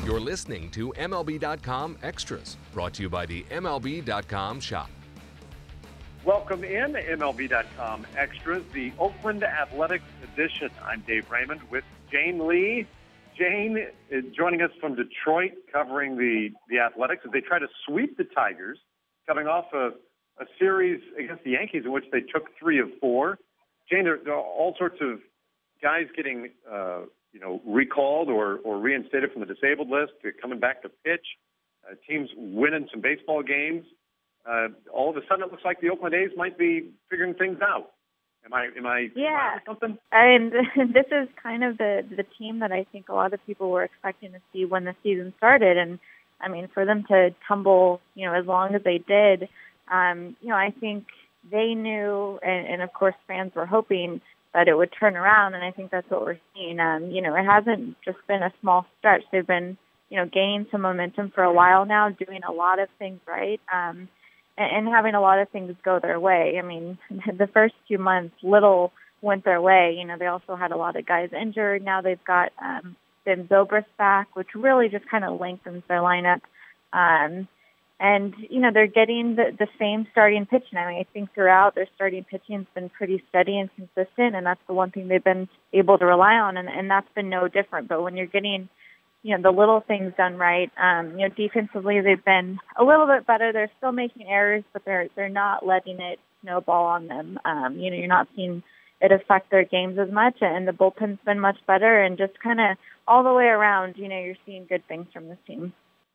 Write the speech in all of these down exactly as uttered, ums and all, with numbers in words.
You're listening to M L B dot com Extras, brought to you by the M L B dot com shop. Welcome in to M L B dot com Extras, the Oakland Athletics edition. I'm Dave Raymond with Jane Lee. Jane is joining us from Detroit, covering the, the Athletics as they try to sweep the Tigers, coming off a, a series against the Yankees in which they took three of four. Jane, there, there are all sorts of guys getting uh, you know, recalled or, or reinstated from the disabled list, to coming back to pitch, uh, teams winning some baseball games. Uh, all of a sudden, it looks like the Oakland A's might be figuring things out. Am I? Am I? Yeah. Something? I mean, this is kind of the the team that I think a lot of people were expecting to see when the season started, and I mean, for them to tumble, you know, as long as they did, um, you know, I think they knew, and, and of course, fans were hoping that it would turn around, and I think that's what we're seeing. Um, you know, it hasn't just been a small stretch. They've been, you know, gaining some momentum for a while now, doing a lot of things right, um, and, and having a lot of things go their way. I mean, the first few months, little went their way. You know, they also had a lot of guys injured. Now they've got um, Ben Zobrist back, which really just kind of lengthens their lineup. Um, And, you know, they're getting the, the same starting pitching. I mean, I think throughout their starting pitching has been pretty steady and consistent, and that's the one thing they've been able to rely on, and, and that's been no different. But when you're getting, you know, the little things done right, um, you know, defensively they've been a little bit better. They're still making errors, but they're they're not letting it snowball on them. Um, you know, you're not seeing it affect their games as much, and the bullpen's been much better, and just kind of all the way around, you know, you're seeing good things from this team.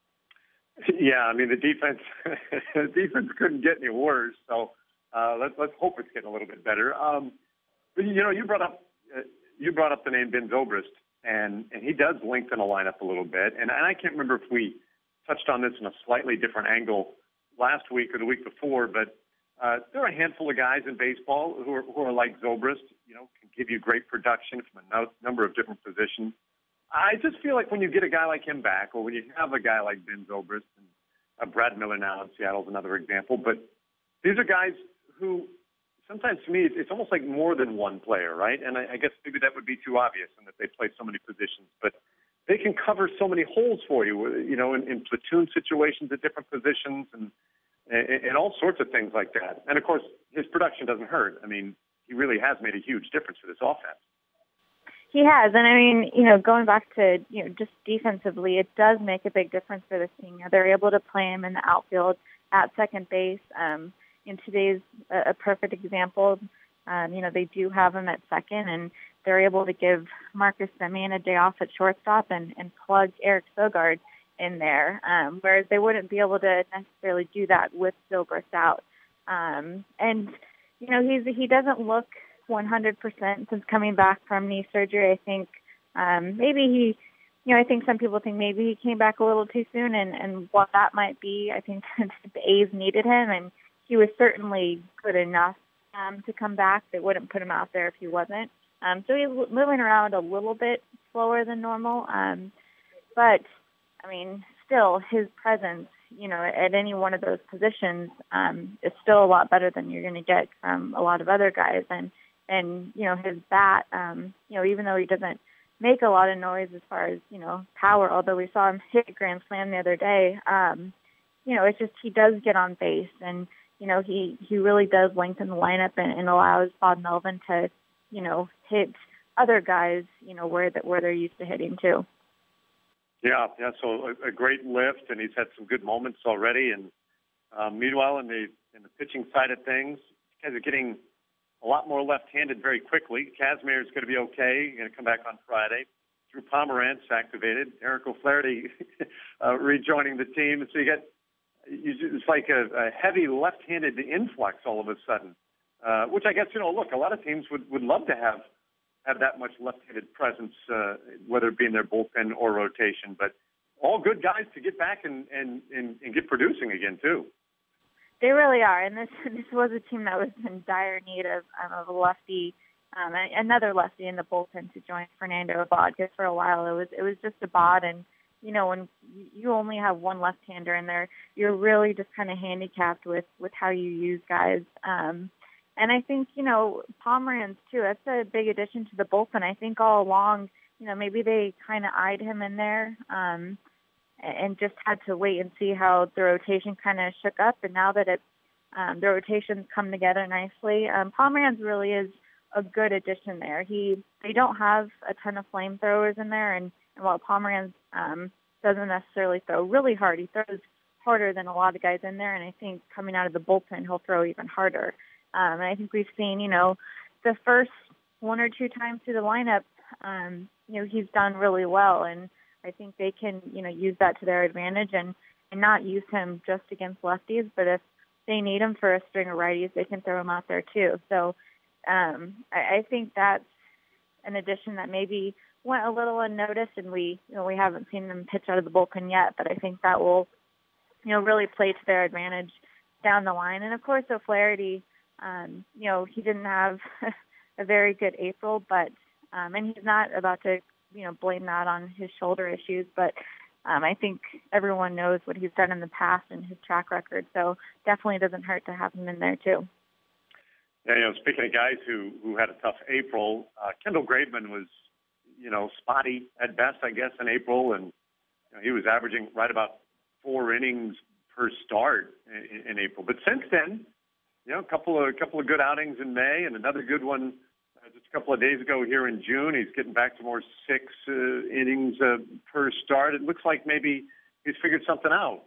Yeah, I mean, the defense the defense couldn't get any worse, so uh, let's let's hope it's getting a little bit better. Um, but you know, you brought up uh, you brought up the name Ben Zobrist, and and he does lengthen a lineup a little bit. And, and I can't remember if we touched on this in a slightly different angle last week or the week before, but uh, there are a handful of guys in baseball who are who are like Zobrist. You know, can give you great production from a no, number of different positions. I just feel like when you get a guy like him back, or when you have a guy like Ben Zobrist, and uh, Brad Miller now in Seattle is another example, but these are guys who sometimes to me it's almost like more than one player, right? And I, I guess maybe that would be too obvious in that they play so many positions, but they can cover so many holes for you, you know, in, in platoon situations at different positions and, and, and all sorts of things like that. And, of course, his production doesn't hurt. I mean, he really has made a huge difference for this offense. He has, and I mean, you know, going back to, you know, just defensively, it does make a big difference for this team. You know, they're able to play him in the outfield at second base. Um, in today's a, a perfect example. Um, you know, they do have him at second, and they're able to give Marcus Semien a day off at shortstop and, and plug Eric Sogard in there, um, whereas they wouldn't be able to necessarily do that with Zobrist out. Um, and, you know, he's he doesn't look one hundred percent since coming back from knee surgery. I think um, maybe he, you know, I think some people think maybe he came back a little too soon, and, and what that might be, I think the A's needed him, and he was certainly good enough um, to come back. They wouldn't put him out there if he wasn't. Um, so he's moving around a little bit slower than normal. Um, but, I mean, still, his presence, you know, at any one of those positions um, is still a lot better than you're going to get from a lot of other guys. And And, you know, his bat, um, you know, even though he doesn't make a lot of noise as far as, you know, power, although we saw him hit a grand slam the other day, um, you know, it's just he does get on base. And, you know, he, he really does lengthen the lineup and, and allows Bob Melvin to, you know, hit other guys, you know, where that where they're used to hitting too. Yeah, yeah, so a, a great lift, and he's had some good moments already. And um, meanwhile, in the in the pitching side of things, guys are getting a lot more left-handed very quickly. Kazmir is going to be okay. He's going to come back on Friday. Drew Pomerantz activated. Eric O'Flaherty uh, rejoining the team. And so you get, it's like a, a heavy left-handed influx all of a sudden, uh, which I guess, you know, look, a lot of teams would, would love to have have that much left-handed presence, uh, whether it be in their bullpen or rotation. But all good guys to get back and, and, and, and get producing again, too. They really are, and this this was a team that was in dire need of, um, of a lefty, um, another lefty in the bullpen to join Fernando Abad. Because for a while it was it was just Abad, and you know when you only have one left-hander in there, you're really just kind of handicapped with, with how you use guys. Um, and I think you know Pomerantz too. That's a big addition to the bullpen. I think all along, you know, maybe they kind of eyed him in there. Um, and just had to wait and see how the rotation kind of shook up. And now that it's um, the rotations come together nicely, um, Pomeranz really is a good addition there. He they don't have a ton of flamethrowers in there, and, and while Pomeranz um, doesn't necessarily throw really hard, he throws harder than a lot of guys in there. And I think coming out of the bullpen, he'll throw even harder. Um, and I think we've seen, you know, the first one or two times through the lineup, um, you know, he's done really well. And I think they can, you know, use that to their advantage and, and not use him just against lefties. But if they need him for a string of righties, they can throw him out there too. So um, I, I think that's an addition that maybe went a little unnoticed, and we, you know, we haven't seen them pitch out of the bullpen yet. But I think that will, you know, really play to their advantage down the line. And of course, O'Flaherty, um, you know, he didn't have a very good April, but um, and he's not about to, you know, blame that on his shoulder issues. But um, I think everyone knows what he's done in the past and his track record. So definitely doesn't hurt to have him in there too. Yeah, you know, speaking of guys who, who had a tough April, uh, Kendall Graveman was, you know, spotty at best, I guess, in April, and you know, he was averaging right about four innings per start in, in April. But since then, you know, a couple of a couple of good outings in May, and another good one uh, just a couple of days ago here in June. He's getting back to more six uh, innings uh, per start. It looks like maybe he's figured something out.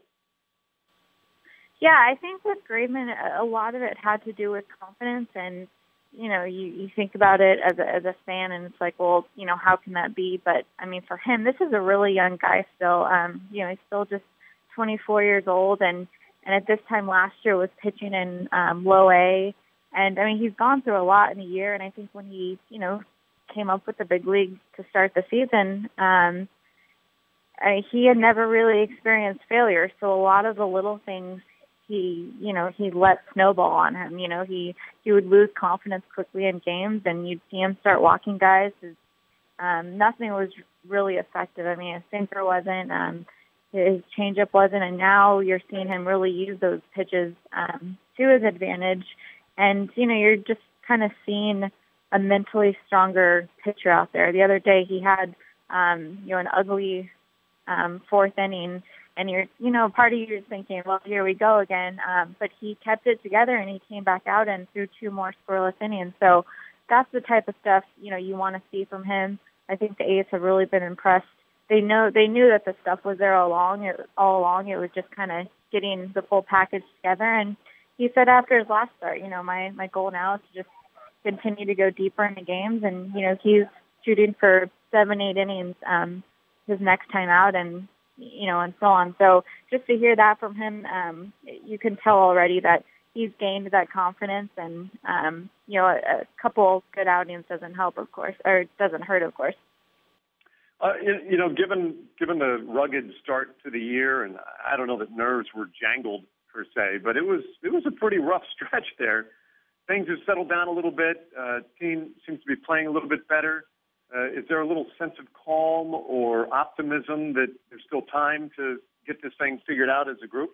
Yeah, I think with Graveman, a lot of it had to do with confidence, and you know, you, you think about it as a as a fan, and it's like, well, you know, how can that be? But I mean, for him, this is a really young guy still. Um, you know, he's still just twenty-four years old, and and at this time last year was pitching in um, low A. And, I mean, he's gone through a lot in a year. And I think when he, you know, came up with the big leagues to start the season, um, I, he had never really experienced failure. So a lot of the little things he, you know, he let snowball on him. You know, he, he would lose confidence quickly in games, and you'd see him start walking guys. His, um, nothing was really effective. I mean, his sinker wasn't. Um, His changeup wasn't, and now you're seeing him really use those pitches um, to his advantage. And, you know, you're just kind of seeing a mentally stronger pitcher out there. The other day he had, um, you know, an ugly um, fourth inning, and you're, you know, part of you is thinking, well, here we go again. Um, but he kept it together, and he came back out and threw two more scoreless innings. So that's the type of stuff, you know, you want to see from him. I think the A's have really been impressed. They know they knew that the stuff was there all along. It, all along, it was just kind of getting the full package together. And he said after his last start, you know, my my goal now is to just continue to go deeper into games. And you know, he's shooting for seven, eight innings um, his next time out, and you know, and so on. So just to hear that from him, um, you can tell already that he's gained that confidence. And um, you know, a, a couple good outings doesn't help, of course, or doesn't hurt, of course. Uh, you, you know, given given the rugged start to the year, and I don't know that nerves were jangled per se, but it was it was a pretty rough stretch there. Things have settled down a little bit. Uh, team seems to be playing a little bit better. Uh, is there a little sense of calm or optimism that there's still time to get this thing figured out as a group?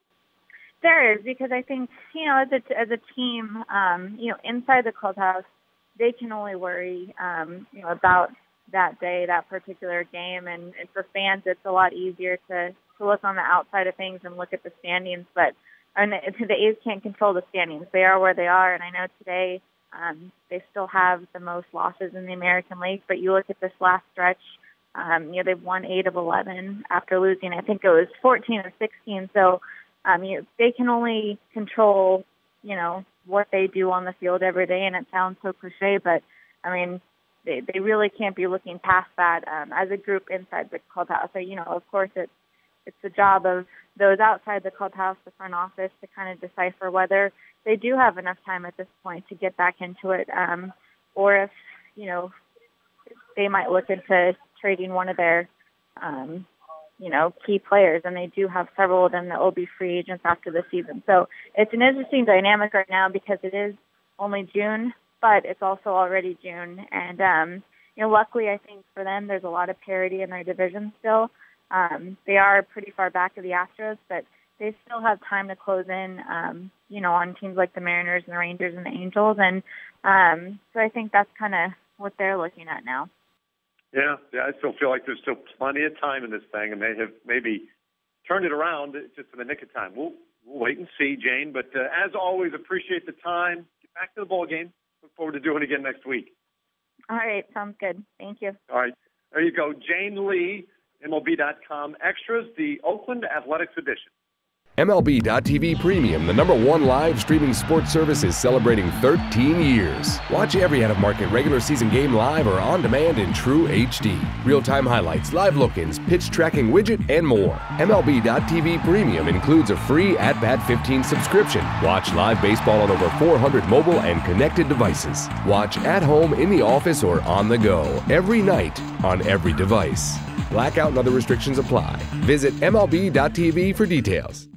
There is, because I think, you know, as a, as a team, um, you know, inside the clubhouse, they can only worry, um, you know, about that day, that particular game. And, and for fans, it's a lot easier to, to look on the outside of things and look at the standings. But and the, the A's can't control the standings. They are where they are. And I know today um, they still have the most losses in the American League. But you look at this last stretch, um, you know, they've won eight of eleven after losing, I think it was fourteen or sixteen. So um, you know, they can only control, you know, what they do on the field every day. And it sounds so cliche, but I mean, They, they really can't be looking past that um, as a group inside the clubhouse. So, you know, of course, it's it's the job of those outside the clubhouse, the front office, to kind of decipher whether they do have enough time at this point to get back into it, um, or if, you know, they might look into trading one of their, um, you know, key players. And they do have several of them that will be free agents after the season. So it's an interesting dynamic right now because it is only June, but it's also already June. And, um, you know, luckily, I think for them, there's a lot of parity in their division still. Um, they are pretty far back of the Astros, but they still have time to close in, um, you know, on teams like the Mariners and the Rangers and the Angels. And um, so I think that's kind of what they're looking at now. Yeah, yeah, I still feel like there's still plenty of time in this thing, and they have maybe turned it around just in the nick of time. We'll, we'll wait and see, Jane. But uh, as always, appreciate the time. Get back to the ball game. Look forward to doing it again next week. All right, sounds good. Thank you. All right, there you go. Jane Lee, M L B dot com Extras, the Oakland Athletics edition. M L B dot T V Premium, the number one live streaming sports service, is celebrating thirteen years. Watch every out-of-market regular season game live or on demand in true H D. Real-time highlights, live look-ins, pitch tracking widget, and more. M L B dot T V Premium includes a free At Bat fifteen subscription. Watch live baseball on over four hundred mobile and connected devices. Watch at home, in the office, or on the go every night on every device. Blackout and other restrictions apply. Visit M L B dot T V for details.